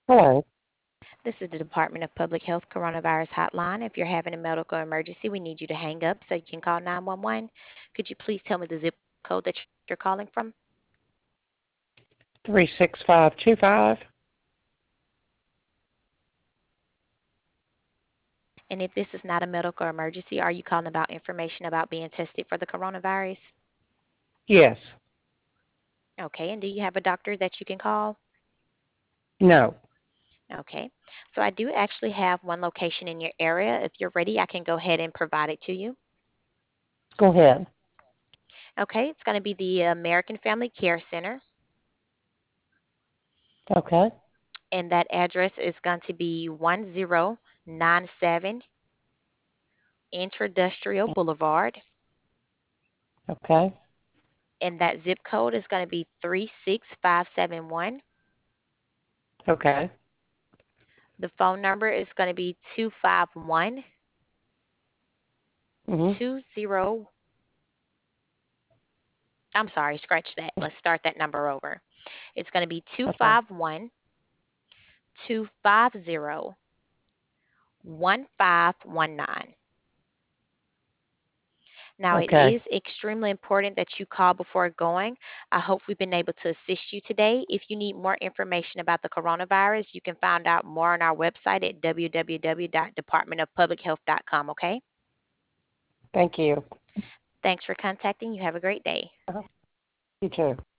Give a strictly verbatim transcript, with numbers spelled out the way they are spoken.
Hello. This is the Department of Public Health Coronavirus Hotline. If you're having a medical emergency, we need you to hang up so you can call nine one one. Could you please tell me the zip code that you're calling from? Three six five two five. And if this is not a medical emergency, are you calling about information about being tested for the coronavirus? Yes. Okay, and do you have a doctor that you can call? No. Okay, so I do actually have one location in your area. If you're ready, I can go ahead and provide it to you. Go ahead. Okay, it's going to be the American Family Care Center, Okay. and that address is going to be one zero nine seven Intradustrial Boulevard, Okay. and that zip code is going to be three six five seven one. Okay. The phone number is going to be two five one Mhm. two zero. I'm sorry, scratch that. Let's start that number over. It's going to be two Okay. five one two five zero one five one nine. Now, it Okay. is extremely important that you call before going. I hope we've been able to assist you today. If you need more information about the coronavirus, you can find out more on our website at w w w dot department of public health dot com. Okay? Thank you. Thanks for contacting. You have a great day. Uh-huh. You too.